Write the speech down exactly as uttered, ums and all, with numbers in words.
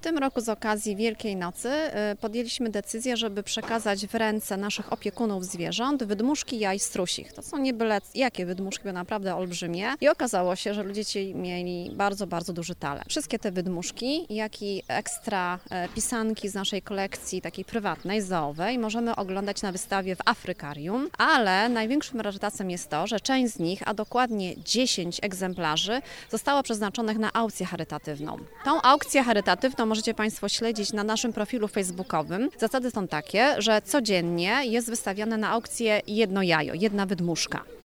tym roku z okazji Wielkiej Nocy podjęliśmy decyzję, żeby przekazać w ręce naszych opiekunów zwierząt wydmuszki jaj strusich. To są nie byle jakie wydmuszki, bo naprawdę olbrzymie. I okazało się, że ludzie ci mieli bardzo, bardzo duży talent. Wszystkie te wydmuszki, jak i ekstra pisanki z naszej kolekcji takiej prywatnej, zoowej, możemy oglądać na wystawie w Afrykarium, ale największym rarytasem jest to, że część z nich, a dokładnie dziesięć egzemplarzy, została przeznaczonych na aukcję charytatywną. Tą aukcję charytatywną możecie Państwo śledzić na naszym profilu facebookowym. Zasady są takie, że codziennie jest wystawiane na aukcję jedno jajo, jedna wydmuszka.